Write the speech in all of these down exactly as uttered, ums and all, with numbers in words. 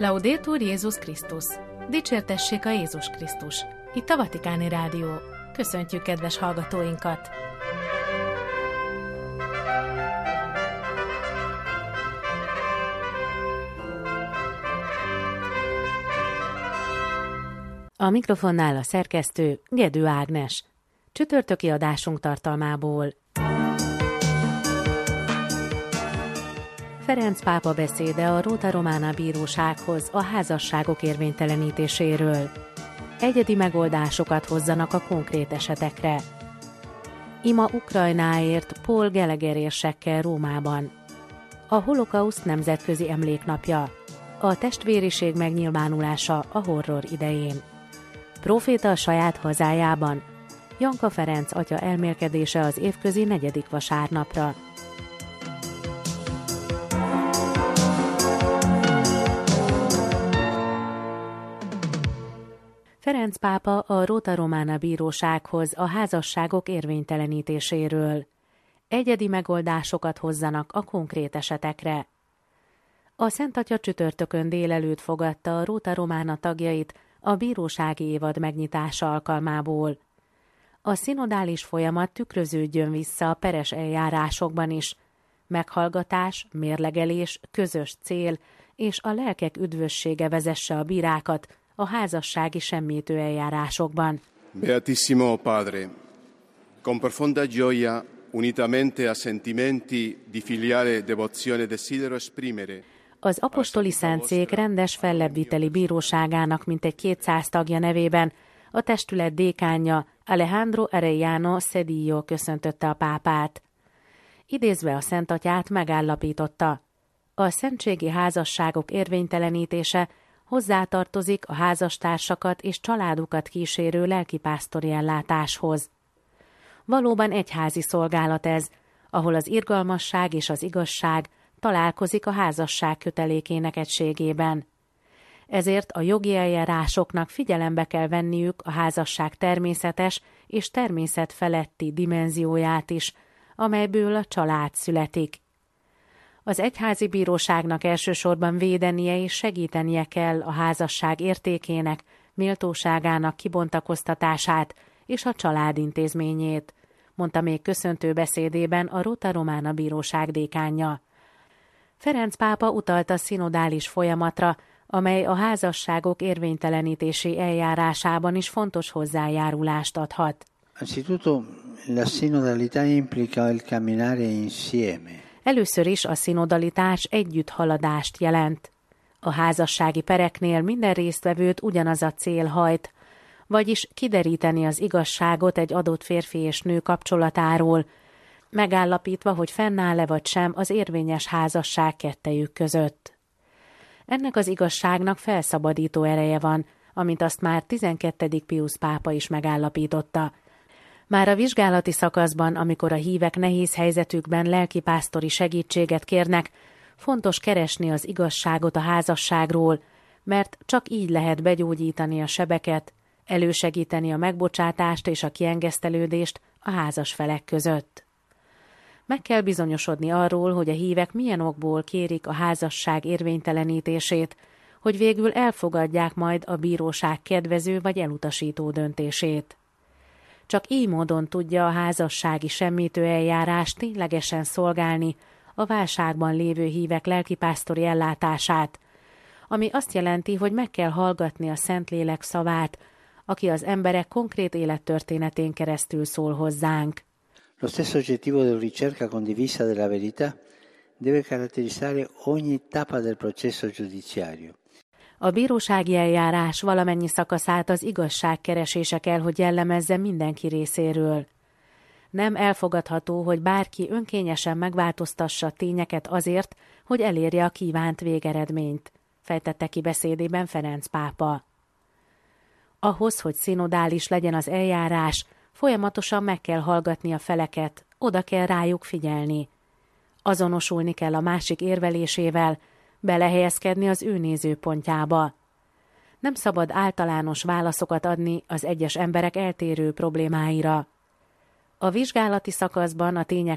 Laudetur Jézus Krisztus! Dicsértessék a Jézus Krisztus! Itt a Vatikáni Rádió. Köszöntjük kedves hallgatóinkat! A mikrofonnál a szerkesztő Gedő Ágnes. Csütörtöki adásunk tartalmából. Ferenc pápa beszéde a Rota Romana bírósághoz a házasságok érvénytelenítéséről. Egyedi megoldásokat hozzanak a konkrét esetekre. Ima Ukrajnáért Paul Gallagher érsekkel Rómában. A holokauszt nemzetközi emléknapja. A testvériség megnyilvánulása a horror idején. Próféta a saját hazájában. Janka Ferenc atya elmélkedése az évközi negyedik vasárnapra. Ferenc pápa a Rota Romana bírósághoz a házasságok érvénytelenítéséről. Egyedi megoldásokat hozzanak a konkrét esetekre. A Szent Atya csütörtökön délelőtt fogadta a Rota Romana tagjait a bírósági évad megnyitása alkalmából. A szinodális folyamat tükröződjön vissza a peres eljárásokban is. Meghallgatás, mérlegelés, közös cél és a lelkek üdvössége vezesse a bírákat a házassági semmitő eljárásokban. Beatissimo Padre, con profonda gioia, unitamente a sentimenti di filiale devozione desidero esprimere. Az apostoli szentszék rendes fellebbviteli bíróságának mintegy kétszáz tagja nevében a testület dékánja Alejandro Arellano Cedillo köszöntötte a pápát. Idézve a Szent Atyát megállapította: a szentségi házasságok érvénytelenítése hozzátartozik a házastársakat és családukat kísérő lelkipásztori ellátáshoz. Valóban egyházi szolgálat ez, ahol az irgalmasság és az igazság találkozik a házasság kötelékének egységében. Ezért a jogi eljárásoknak figyelembe kell venniük a házasság természetes és természet feletti dimenzióját is, amelyből a család születik. Az egyházi bíróságnak elsősorban védenie és segítenie kell a házasság értékének, méltóságának kibontakoztatását és a család intézményét, mondta még köszöntő beszédében a Rota Romana bíróság dékánja. Ferenc pápa utalt a szinodális folyamatra, amely a házasságok érvénytelenítési eljárásában is fontos hozzájárulást adhat. Anzitutto la sinodalità implica il camminare insieme. Először is a szinodalitás együtthaladást jelent. A házassági pereknél minden résztvevőt ugyanaz a cél hajt, vagyis kideríteni az igazságot egy adott férfi és nő kapcsolatáról, megállapítva, hogy fennáll-e vagy sem az érvényes házasság kettejük között. Ennek az igazságnak felszabadító ereje van, amint azt már tizenkettedik Piusz pápa is megállapította. Már a vizsgálati szakaszban, amikor a hívek nehéz helyzetükben lelkipásztori segítséget kérnek, fontos keresni az igazságot a házasságról, mert csak így lehet begyógyítani a sebeket, elősegíteni a megbocsátást és a kiengesztelődést a házas felek között. Meg kell bizonyosodni arról, hogy a hívek milyen okból kérik a házasság érvénytelenítését, hogy végül elfogadják majd a bíróság kedvező vagy elutasító döntését. Csak így módon tudja a házassági semmitő eljárás ténylegesen szolgálni a válságban lévő hívek lelkipásztori ellátását, ami azt jelenti, hogy meg kell hallgatni a Szentlélek szavát, aki az emberek konkrét élettörténetén keresztül szól hozzánk. Lo stesso obiettivo della ricerca condivisa della verità deve caratterizzare ogni tappa del processo giudiziario. A bírósági eljárás valamennyi szakaszát az igazság keresése kell, hogy jellemezze mindenki részéről. Nem elfogadható, hogy bárki önkényesen megváltoztassa tényeket azért, hogy elérje a kívánt végeredményt, fejtette ki beszédében Ferenc pápa. Ahhoz, hogy szinodális legyen az eljárás, folyamatosan meg kell hallgatni a feleket, oda kell rájuk figyelni. Azonosulni kell a másik érvelésével, belehelyezkedni az ő nézőpontjába. Nem szabad általános válaszokat adni az egyes emberek eltérő problémáira. A vizsgálati szakaszban a tények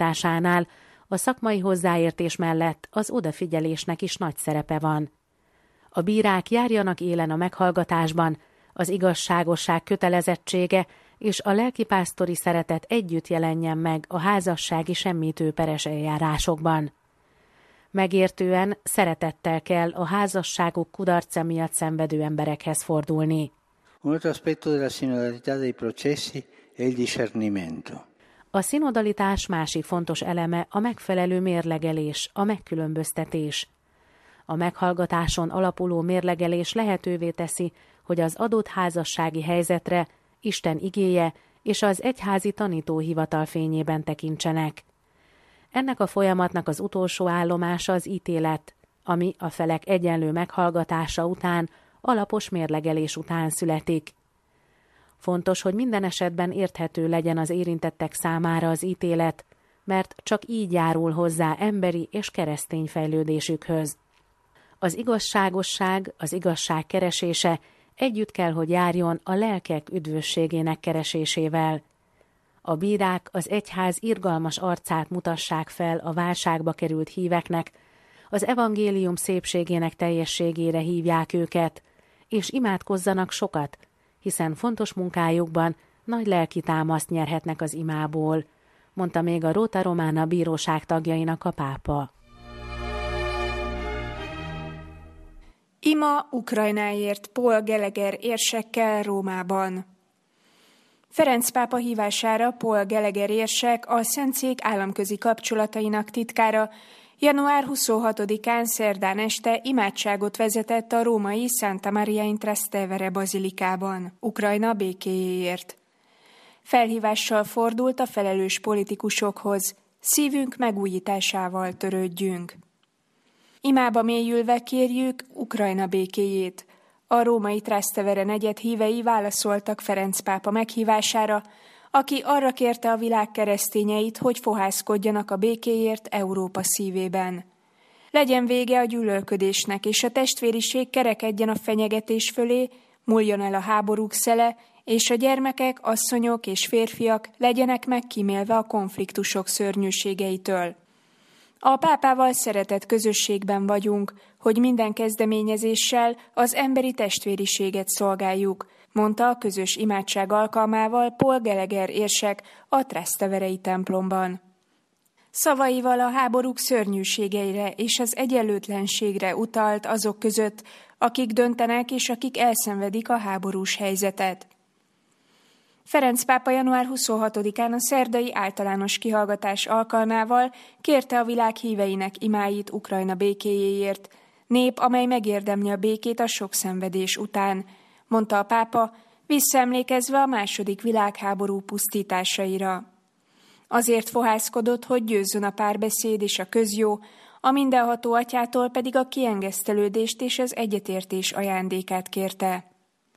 megállapításánál a szakmai hozzáértés mellett az odafigyelésnek is nagy szerepe van. A bírák járjanak élen a meghallgatásban, az igazságosság kötelezettsége és a lelkipásztori szeretet együtt jelenjen meg a házassági semmitőperes eljárásokban. Megértően, szeretettel kell a házasságuk kudarca miatt szenvedő emberekhez fordulni. Un altro aspetto della sinodalità dei processi è il discernimento. A szinodalitás másik fontos eleme a megfelelő mérlegelés, a megkülönböztetés. A meghallgatáson alapuló mérlegelés lehetővé teszi, hogy az adott házassági helyzetre Isten igéje és az egyházi tanítóhivatal fényében tekintsenek. Ennek a folyamatnak az utolsó állomása az ítélet, ami a felek egyenlő meghallgatása után, alapos mérlegelés után születik. Fontos, hogy minden esetben érthető legyen az érintettek számára az ítélet, mert csak így járul hozzá emberi és keresztény fejlődésükhöz. Az igazságosság, az igazság keresése együtt kell, hogy járjon a lelkek üdvösségének keresésével. A bírák az egyház irgalmas arcát mutassák fel a válságba került híveknek, az evangélium szépségének teljességére hívják őket, és imádkozzanak sokat, hiszen fontos munkájukban nagy lelki támaszt nyerhetnek az imából, mondta még a Rota Romana bíróság tagjainak a pápa. Ima Ukrajnáért Paul Gallagher érsekkel Rómában. Ferenc pápa hívására Paul Gallagher érsek, a Szentszék államközi kapcsolatainak titkára január huszonhatodikán szerdán este imádságot vezetett a római Santa Maria in Trastevere bazilikában, Ukrajna békéjéért. Felhívással fordult a felelős politikusokhoz, szívünk megújításával törődjünk. Imába mélyülve kérjük Ukrajna békéjét. A római Trastevere negyed hívei válaszoltak Ferenc pápa meghívására, aki arra kérte a világ keresztényeit, hogy fohászkodjanak a békéért Európa szívében. Legyen vége a gyűlölködésnek, és a testvériség kerekedjen a fenyegetés fölé, múljon el a háborúk szele, és a gyermekek, asszonyok és férfiak legyenek megkímélve a konfliktusok szörnyűségeitől. A pápával szeretett közösségben vagyunk, hogy minden kezdeményezéssel az emberi testvériséget szolgáljuk, mondta a közös imádság alkalmával Paul Gallagher érsek a Trasteverei templomban. Szavaival a háborúk szörnyűségeire és az egyenlőtlenségre utalt azok között, akik döntenek és akik elszenvedik a háborús helyzetet. Ferenc pápa január huszonhatodikán a szerdai általános kihallgatás alkalmával kérte a világ híveinek imáit Ukrajna békéjéért, nép, amely megérdemli a békét a sok szenvedés után, mondta a pápa, visszaemlékezve a második világháború pusztításaira. Azért fohászkodott, hogy győzzön a párbeszéd és a közjó, a mindenható atyától pedig a kiengesztelődést és az egyetértés ajándékát kérte.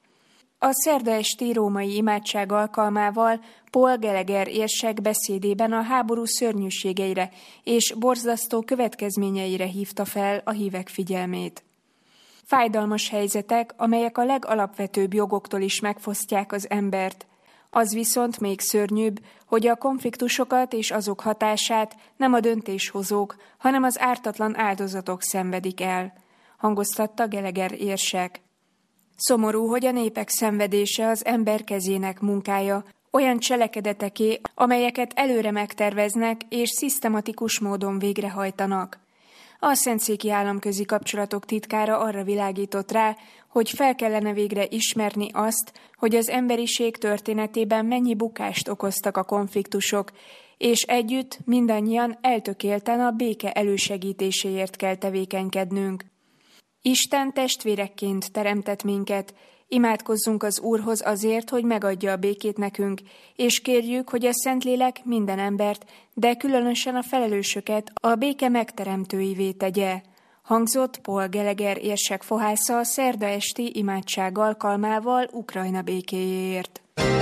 A szerda esti római imádság alkalmával Paul Gallagher érsek beszédében a háború szörnyűségeire és borzasztó következményeire hívta fel a hívek figyelmét. Fájdalmas helyzetek, amelyek a legalapvetőbb jogoktól is megfosztják az embert. Az viszont még szörnyűbb, hogy a konfliktusokat és azok hatását nem a döntéshozók, hanem az ártatlan áldozatok szenvedik el, hangoztatta Gallagher érsek. Szomorú, hogy a népek szenvedése az ember kezének munkája, olyan cselekedeteké, amelyeket előre megterveznek és szisztematikus módon végrehajtanak. A Szentszéki Államközi Kapcsolatok titkára arra világított rá, hogy fel kellene végre ismerni azt, hogy az emberiség történetében mennyi bukást okoztak a konfliktusok, és együtt mindannyian eltökélten a béke elősegítéséért kell tevékenykednünk. Isten testvérekként teremtett minket, imádkozzunk az Úrhoz azért, hogy megadja a békét nekünk, és kérjük, hogy a Szentlélek minden embert, de különösen a felelősöket a béke megteremtőivé tegye, hangzott Paul Gallagher érsek fohásza a szerda esti imádság alkalmával Ukrajna békéjéért.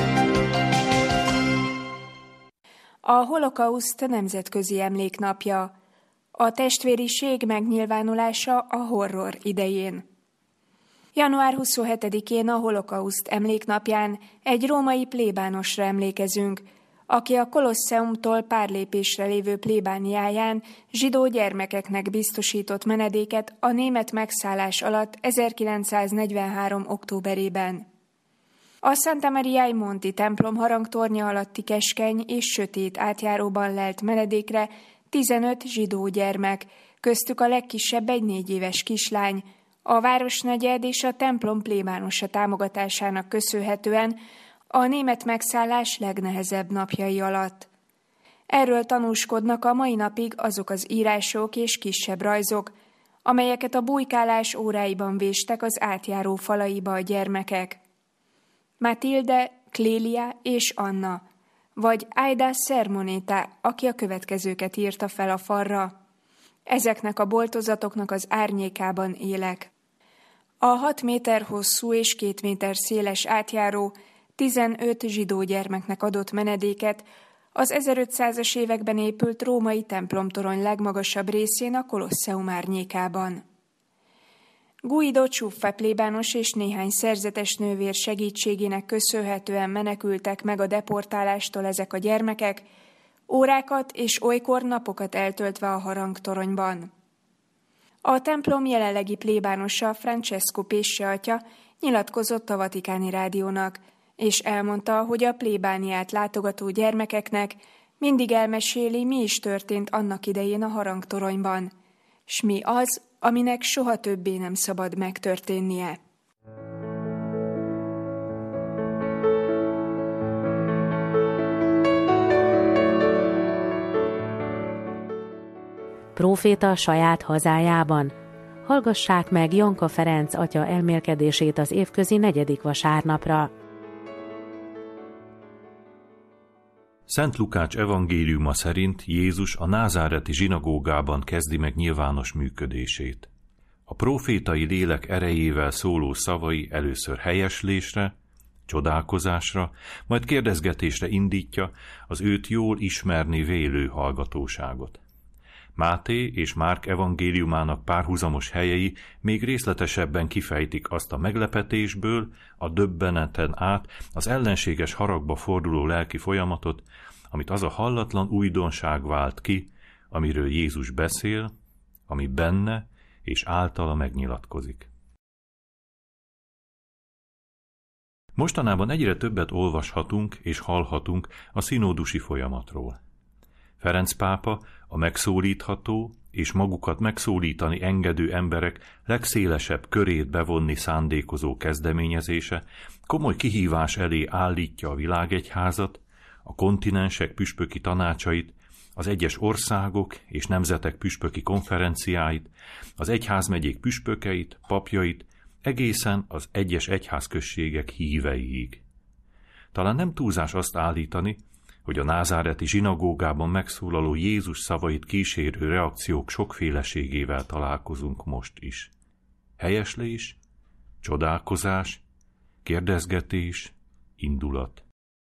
A holokauszt nemzetközi emléknapja. A testvériség megnyilvánulása a horror idején. január huszonhetedikén a holokauszt emléknapján egy római plébánosra emlékezünk, aki a Kolosseumtól pár lépésre lévő plébániáján zsidó gyermekeknek biztosított menedéket a német megszállás alatt ezerkilencszáznegyvenhárom. októberében. A Santa Mariai Monti templom harangtornya alatti keskeny és sötét átjáróban lelt menedékre tizenöt zsidó gyermek, köztük a legkisebb egy négy éves kislány, a városnegyed és a templom plébánosa támogatásának köszönhetően a német megszállás legnehezebb napjai alatt. Erről tanúskodnak a mai napig azok az írások és kisebb rajzok, amelyeket a bujkálás óráiban véstek az átjáró falaiba a gyermekek. Matilde, Clélia és Anna, vagy Aida Sermoneta, aki a következőket írta fel a falra. Ezeknek a boltozatoknak az árnyékában élek. A hat méter hosszú és két méter széles átjáró tizenöt zsidó gyermeknek adott menedéket az ezerötszázas években épült római templomtorony legmagasabb részén, a Kolosseum árnyékában. Guido Ciuffa plébános és néhány szerzetes nővér segítségének köszönhetően menekültek meg a deportálástól ezek a gyermekek, órákat és olykor napokat eltöltve a harangtoronyban. A templom jelenlegi plébánosa, Francesco Pésse atya nyilatkozott a Vatikáni Rádiónak, és elmondta, hogy a plébániát látogató gyermekeknek mindig elmeséli, mi is történt annak idején a harangtoronyban, s mi az, aminek soha többé nem szabad megtörténnie. Próféta a saját hazájában. Hallgassák meg Janka Ferenc atya elmélkedését az évközi negyedik vasárnapra. Szent Lukács evangéliuma szerint Jézus a názáreti zsinagógában kezdi meg nyilvános működését. A prófétai lélek erejével szóló szavai először helyeslésre, csodálkozásra, majd kérdezgetésre indítja az őt jól ismerni vélő hallgatóságot. Máté és Márk evangéliumának párhuzamos helyei még részletesebben kifejtik azt a meglepetésből, a döbbeneten át az ellenséges haragba forduló lelki folyamatot, amit az a hallatlan újdonság vált ki, amiről Jézus beszél, ami benne és általa megnyilatkozik. Mostanában egyre többet olvashatunk és hallhatunk a szinódusi folyamatról. Ferenc pápa a megszólítható és magukat megszólítani engedő emberek legszélesebb körét bevonni szándékozó kezdeményezése komoly kihívás elé állítja a világegyházat, a kontinensek püspöki tanácsait, az egyes országok és nemzetek püspöki konferenciáit, az egyházmegyék püspökeit, papjait, egészen az egyes egyházközségek híveiig. Talán nem túlzás azt állítani, hogy a názáreti zsinagógában megszólaló Jézus szavait kísérő reakciók sokféleségével találkozunk most is. Helyeslés, csodálkozás, kérdezgetés, indulat.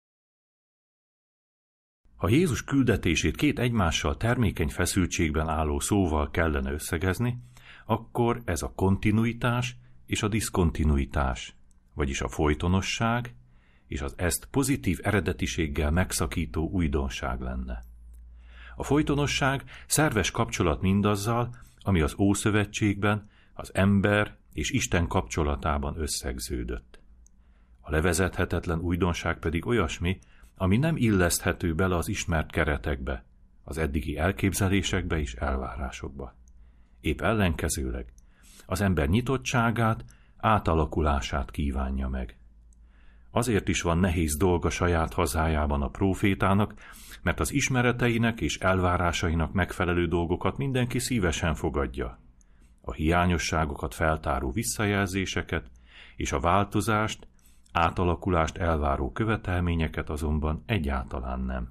Ha Jézus küldetését két egymással termékeny feszültségben álló szóval kellene összegezni, akkor ez a kontinuitás és a diszkontinuitás, vagyis a folytonosság és az ezt pozitív eredetiséggel megszakító újdonság lenne. A folytonosság szerves kapcsolat mindazzal, ami az Ószövetségben az ember és Isten kapcsolatában összegződött. A levezethetetlen újdonság pedig olyasmi, ami nem illeszthető bele az ismert keretekbe, az eddigi elképzelésekbe és elvárásokba. Épp ellenkezőleg az ember nyitottságát, átalakulását kívánja meg. Azért is van nehéz dolga saját hazájában a prófétának, mert az ismereteinek és elvárásainak megfelelő dolgokat mindenki szívesen fogadja. A hiányosságokat feltáró visszajelzéseket és a változást, átalakulást elváró követelményeket azonban egyáltalán nem.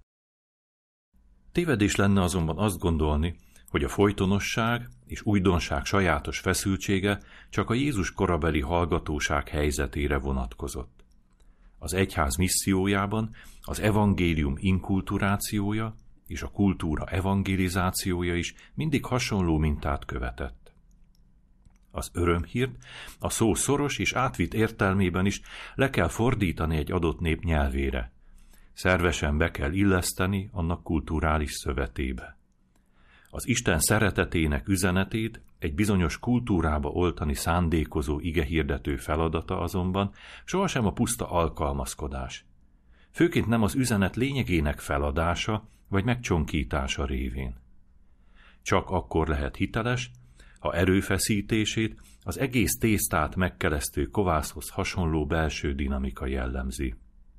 Tévedés lenne azonban azt gondolni, hogy a folytonosság és újdonság sajátos feszültsége csak a Jézus korabeli hallgatóság helyzetére vonatkozott. Az egyház missziójában az evangélium inkulturációja és a kultúra evangelizációja is mindig hasonló mintát követett. Az örömhírt a szó szoros és átvitt értelmében is le kell fordítani egy adott nép nyelvére, szervesen be kell illeszteni annak kulturális szövetébe. Az Isten szeretetének üzenetét egy bizonyos kultúrába oltani szándékozó igehirdető feladata azonban sohasem a puszta alkalmazkodás. Főként nem az üzenet lényegének feladása vagy megcsonkítása révén. Csak akkor lehet hiteles, ha erőfeszítését az egész tésztát megkelesztő kovászhoz hasonló belső dinamika jellemzi.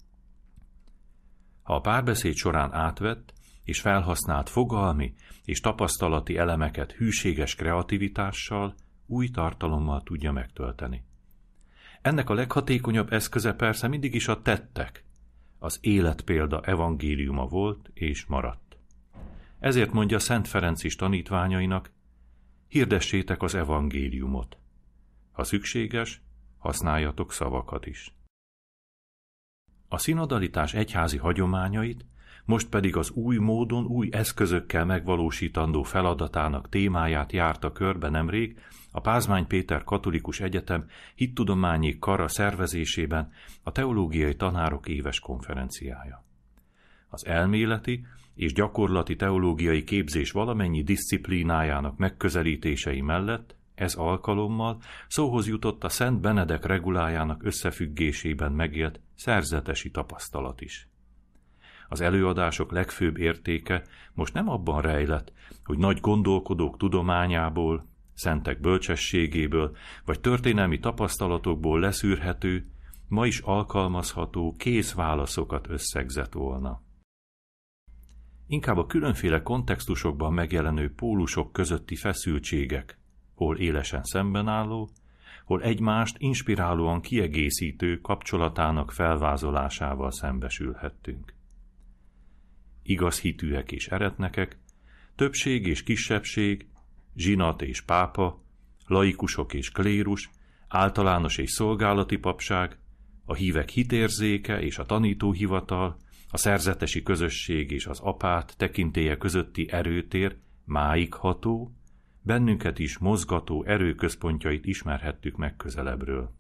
Ha a párbeszéd során átvett és felhasznált fogalmi és tapasztalati elemeket hűséges kreativitással, új tartalommal tudja megtölteni. Ennek a leghatékonyabb eszköze persze mindig is a tettek, az életpélda evangéliuma volt és maradt. Ezért mondja Szent Ferenc is tanítványainak, hirdessétek az evangéliumot. Ha szükséges, használjatok szavakat is. A szinodalitás egyházi hagyományait, most pedig az új módon, új eszközökkel megvalósítandó feladatának témáját járta körbe nemrég a Pázmány Péter Katolikus Egyetem hittudományi kara szervezésében a teológiai tanárok éves konferenciája. Az elméleti és gyakorlati teológiai képzés valamennyi diszciplínájának megközelítései mellett ez alkalommal szóhoz jutott a Szent Benedek regulájának összefüggésében megélt szerzetesi tapasztalat is. Az előadások legfőbb értéke most nem abban rejlett, hogy nagy gondolkodók tudományából, szentek bölcsességéből vagy történelmi tapasztalatokból leszűrhető, ma is alkalmazható kész válaszokat összegzett volna. Inkább a különféle kontextusokban megjelenő pólusok közötti feszültségek, hol élesen szembenálló, hol egymást inspirálóan kiegészítő kapcsolatának felvázolásával szembesülhettünk. Igaz hitűek és eretnekek, többség és kisebbség, zsinat és pápa, laikusok és klérus, általános és szolgálati papság, a hívek hitérzéke és a tanítóhivatal, a szerzetesi közösség és az apát tekintélye közötti erőtér máig ható, bennünket is mozgató erőközpontjait ismerhettük meg közelebbről.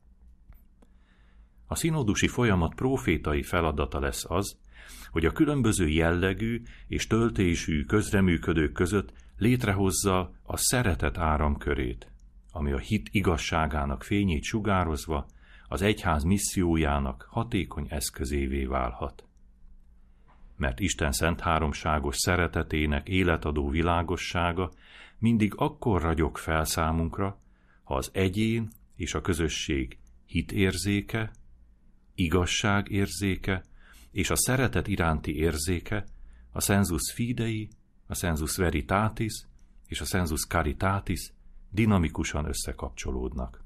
A szinodusi folyamat prófétai feladata lesz az, hogy a különböző jellegű és töltésű közreműködők között létrehozza a szeretet áramkörét, ami a hit igazságának fényét sugározva az egyház missziójának hatékony eszközévé válhat. Mert Isten szent háromságos szeretetének életadó világossága mindig akkor ragyog fel számunkra, ha az egyén és a közösség hitérzéke, igazságérzéke és a szeretet iránti érzéke, a sensus fidei, a sensus veritatis és a sensus caritatis dinamikusan összekapcsolódnak.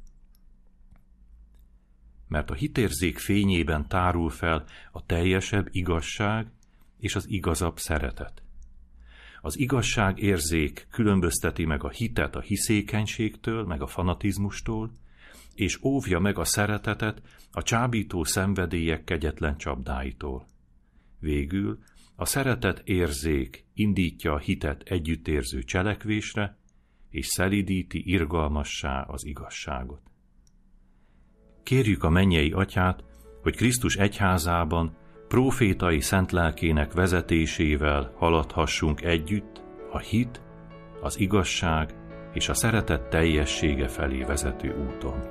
Mert a hitérzék fényében tárul fel a teljesebb igazság és az igazabb szeretet. Az igazságérzék különbözteti meg a hitet a hiszékenységtől, meg a fanatizmustól, és óvja meg a szeretetet a csábító szenvedélyek kegyetlen csapdáitól. Végül a szeretet érzék indítja a hitet együttérző cselekvésre, és szelídíti irgalmassá az igazságot. Kérjük a mennyei Atyát, hogy Krisztus egyházában prófétai szent lelkének vezetésével haladhassunk együtt a hit, az igazság és a szeretet teljessége felé vezető úton.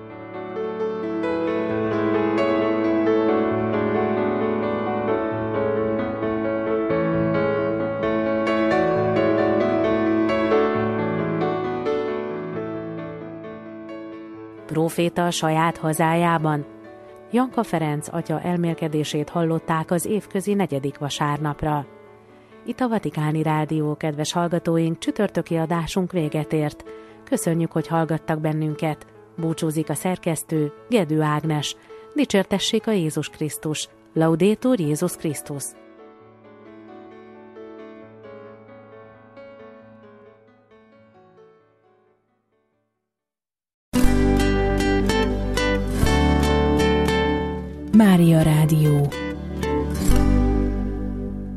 Próféta a saját hazájában. Janka Ferenc atya elmélkedését hallották az évközi negyedik vasárnapra. Itt a Vatikáni Rádió, kedves hallgatóink, csütörtöki adásunk véget ért. Köszönjük, hogy hallgattak bennünket. Búcsúzik a szerkesztő, Gedő Ágnes. Dicsértessék a Jézus Krisztus. Laudetur Jézus Krisztus. Mária Rádió.